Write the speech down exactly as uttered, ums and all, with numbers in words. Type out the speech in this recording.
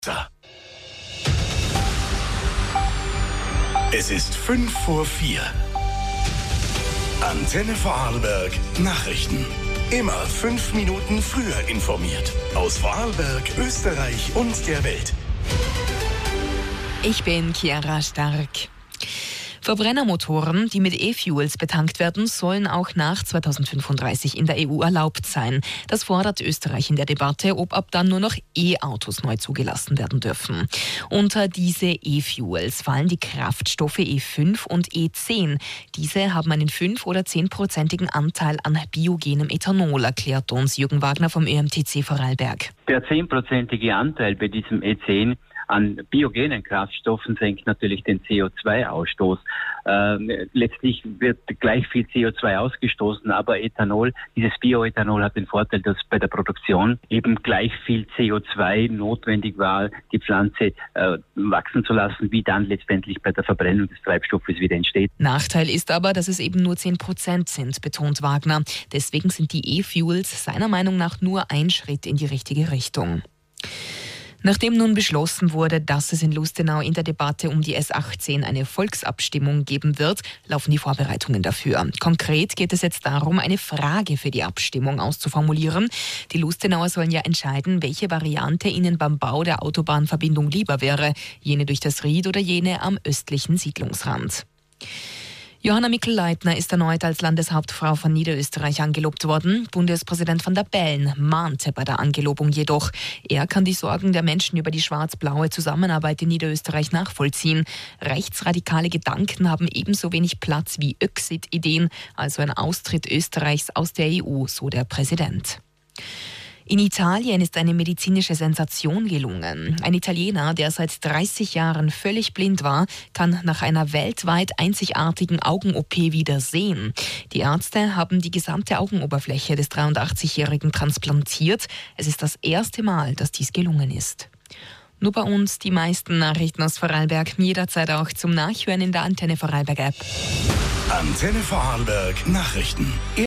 Es ist fünf vor vier. Antenne Vorarlberg Nachrichten. Immer fünf Minuten früher informiert. Aus Vorarlberg, Österreich und der Welt. Ich bin Chiara Stark. Verbrennermotoren, die mit E-Fuels betankt werden, sollen auch nach zweitausendfünfunddreißig in der E U erlaubt sein. Das fordert Österreich in der Debatte, ob ab dann nur noch E-Autos neu zugelassen werden dürfen. Unter diese E-Fuels fallen die Kraftstoffe E fünf und E zehn. Diese haben einen fünf- oder zehnprozentigen Anteil an biogenem Ethanol, erklärt uns Jürgen Wagner vom Ö M T C Vorarlberg. Der zehnprozentige Anteil bei diesem E zehn an biogenen Kraftstoffen senkt natürlich den C O zwei Ausstoß. Ähm, letztlich wird gleich viel C O zwei ausgestoßen, aber Ethanol, dieses Bioethanol hat den Vorteil, dass bei der Produktion eben gleich viel C O zwei notwendig war, die Pflanze äh, wachsen zu lassen, wie dann letztendlich bei der Verbrennung des Treibstoffes wieder entsteht. Nachteil ist aber, dass es eben nur zehn Prozent sind, betont Wagner. Deswegen sind die E-Fuels seiner Meinung nach nur ein Schritt in die richtige Richtung. Nachdem nun beschlossen wurde, dass es in Lustenau in der Debatte um die S achtzehn eine Volksabstimmung geben wird, laufen die Vorbereitungen dafür. Konkret geht es jetzt darum, eine Frage für die Abstimmung auszuformulieren. Die Lustenauer sollen ja entscheiden, welche Variante ihnen beim Bau der Autobahnverbindung lieber wäre, jene durch das Ried oder jene am östlichen Siedlungsrand. Johanna Mikl-Leitner ist erneut als Landeshauptfrau von Niederösterreich angelobt worden. Bundespräsident van der Bellen mahnte bei der Angelobung jedoch. Er kann die Sorgen der Menschen über die schwarz-blaue Zusammenarbeit in Niederösterreich nachvollziehen. Rechtsradikale Gedanken haben ebenso wenig Platz wie Öxit-Ideen, also ein Austritt Österreichs aus der E U, so der Präsident. In Italien ist eine medizinische Sensation gelungen. Ein Italiener, der seit dreißig Jahren völlig blind war, kann nach einer weltweit einzigartigen Augen-O P wieder sehen. Die Ärzte haben die gesamte Augenoberfläche des dreiundachtzigjährigen transplantiert. Es ist das erste Mal, dass dies gelungen ist. Nur bei uns die meisten Nachrichten aus Vorarlberg, jederzeit auch zum Nachhören in der Antenne Vorarlberg App. Antenne Vorarlberg Nachrichten.